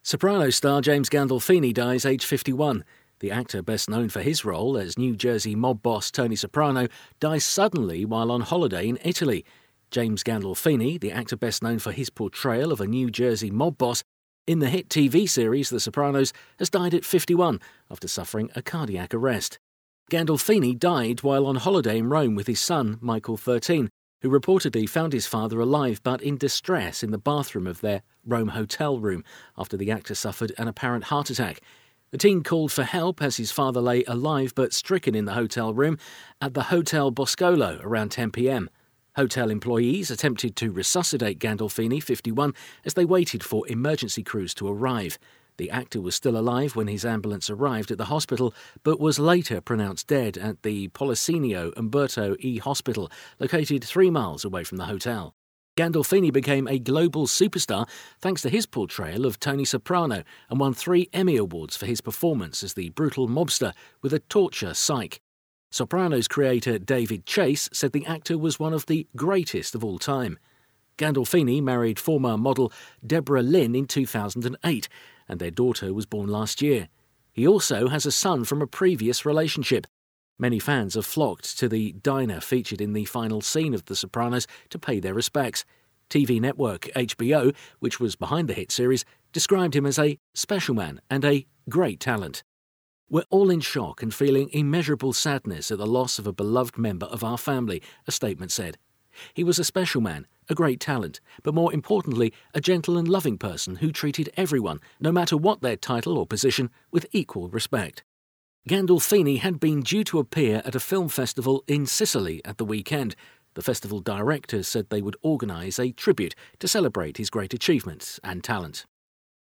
Sopranos star James Gandolfini dies aged 51. The actor, best known for his role as New Jersey mob boss Tony Soprano, dies suddenly while on holiday in Italy. James Gandolfini, the actor best known for his portrayal of a New Jersey mob boss in the hit TV series The Sopranos, has died at 51 after suffering a cardiac arrest. Gandolfini died while on holiday in Rome with his son, Michael, 13, who reportedly found his father alive but in distress in the bathroom of their Rome hotel room after the actor suffered an apparent heart attack. The teen called for help as his father lay alive but stricken in the hotel room at the Hotel Boscolo around 10 p.m. Hotel employees attempted to resuscitate Gandolfini, 51, as they waited for emergency crews to arrive. The actor was still alive when his ambulance arrived at the hospital, but was later pronounced dead at the Policinio Umberto E Hospital, located 3 miles away from the hotel. Gandolfini became a global superstar thanks to his portrayal of Tony Soprano and won 3 Emmy Awards for his performance as the brutal mobster with a torture psyche. Sopranos creator David Chase said the actor was one of the greatest of all time. Gandolfini married former model Deborah Lynn in 2008, and their daughter was born last year. He also has a son from a previous relationship. Many fans have flocked to the diner featured in the final scene of The Sopranos to pay their respects. TV network HBO, which was behind the hit series, described him as a special man and a great talent. "We're all in shock and feeling immeasurable sadness at the loss of a beloved member of our family," a statement said. "He was a special man, a great talent, but more importantly, a gentle and loving person who treated everyone, no matter what their title or position, with equal respect." Gandolfini had been due to appear at a film festival in Sicily at the weekend. The festival directors said they would organise a tribute to celebrate his great achievements and talent.